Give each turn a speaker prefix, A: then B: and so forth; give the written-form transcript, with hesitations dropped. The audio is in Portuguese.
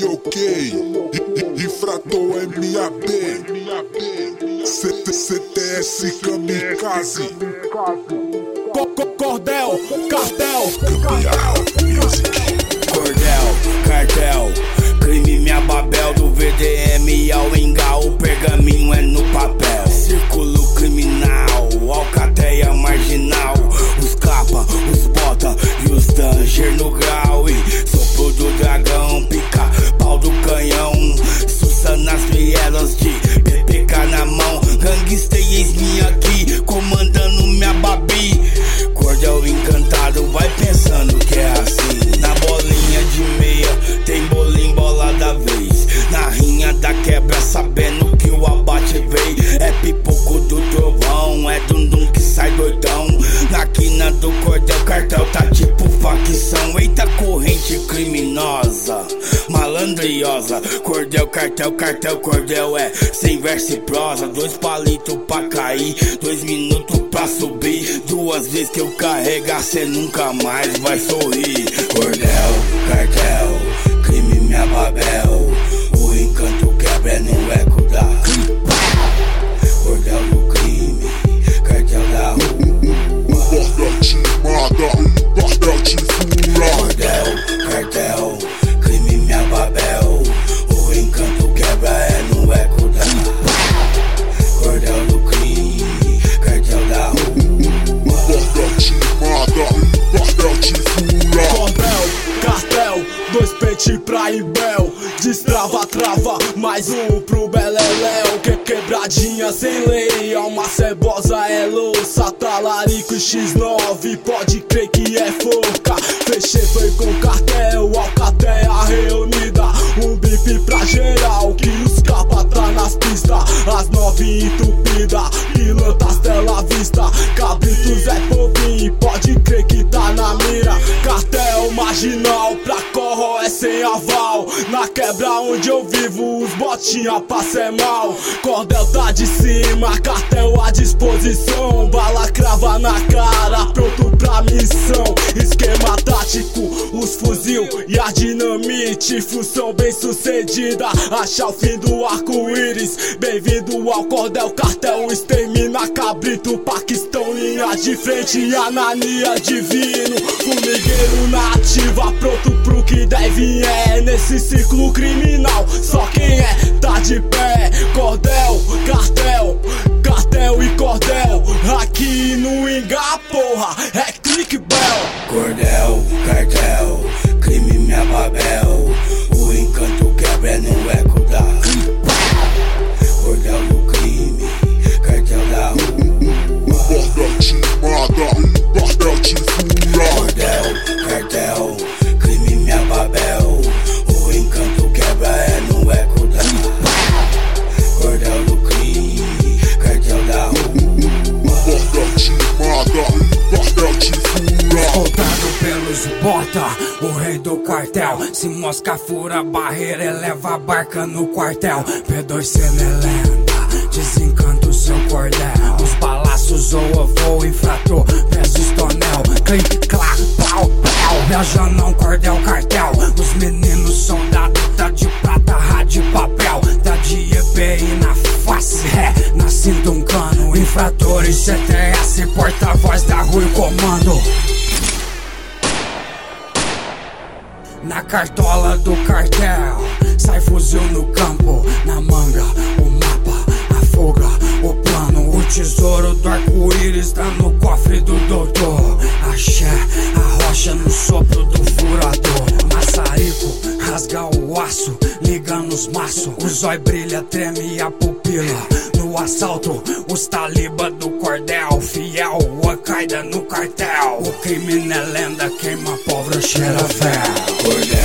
A: ok. Infrator MAB, CTS Kamikaze,
B: Cordel, Cartel,
C: Cordel, Cartel, crime minha Babel. Do VDM ao Engal, o pergaminho é no papel. Círculo criminal, alcateia marginal. Os capa, os bota e os danger no grau. E sopro do dragão, pica pau do canhão. Sussa nas vielas de PPK na mão. Gangsta e ex-minha aqui, comandando minha babi. Cordel encantado, vai pensando que é assim. Na bolinha de meia, tem bolinho bola da vez. Na rinha da quebra, sabendo que o abate veio. É pipoco do trovão, é dundum que sai doidão. Na quina do cordel, cartel tá tipo facção. Eita corrente criminosa, malandriosa. Cordel, cartel, cartel, cordel é sem verso e prosa. 2 palitos pra cair, 2 minutos pra subir. 2 vezes que eu carregar, cê nunca mais vai sorrir. Cordel, cartel, crime minha Babel. O encanto quebra é no eco da cordel do crime, cartel da rua.
A: Cordel te mata, cordel te fura.
C: Cordel, cartel, crime minha Babel. O encanto quebra é no eco da cordel do crime, cartel da rua.
A: Cordel te mata, cordel te fura.
B: Cordel, Cartel, 2 peixe pra Ibel. Destrava, trava, mais um pro Beleléu. Quebradinha sem lei, alma cebosa é louça. Talarico e X9, pode crer que é foca. Fechei foi com cartel, alcateia reunida. Um bip pra geral, que os capa tá nas pistas. As 9 entupida, pilotas tela vista. Cabritos é povinho, pode crer que tá na mira. Cartel marginal, pra corro é sem aval. Na quebra onde eu vivo, os botinha passa é mal. Cordel tá de cima, cartel à disposição. Bala crava na cara, pronto pra missão. Esquema tático, os fuzil e a dinamite. Função bem sucedida, achar o fim do arco-íris. Bem-vindo ao Cordel, cartel extermina cabrito. Paquistão, linha de frente, anania divino. Formigueiro na ativa, pronto pro que deve é. Nesse ciclo criminal, só quem é tá de pé. Cordel, cartel, cartel e cordel. Aqui no Ingá, porra, é clique bell.
C: Cordel, cartel, crime minha Babel. O encanto quebra é no eco da cordel do crime, cartel da rua.
A: Cordel te mata, cordel te fura.
C: Cordel, cartel, crime minha Babel. O encanto quebra é no eco da cordel do crime, cartel da rua.
A: Cordel te mata, cordel te fura.
D: Escoltado pelos bota, o rei do cartel. Se mosca fura a barreira, eleva a barca no quartel. P2C é lenda, desencanta o seu cordel. Os balaços ou eu vou infrator, pesos tonel. Clique, clac, pau, pau. Viaja não, cordel, cartel. Os meninos soldados, tá de prata, rádio e papel. Tá de EPI na face, na cinta um cano. Infratores, CTS, porta-voz da rua e comando. Na cartola do cartel, sai fuzil no campo. Na manga, o mapa, a fuga, o plano. O tesouro do arco-íris tá no cofre do doutor. Axé, a rocha no sopro do furador. Maçarico, rasga o aço, liga nos maços. O zói brilha, treme a pupila. No assalto, os taliba do cordel. Fiel, o Al-Qaeda no cartel. O crime é lenda, queima pólvora, cheira véu.
C: Cordel,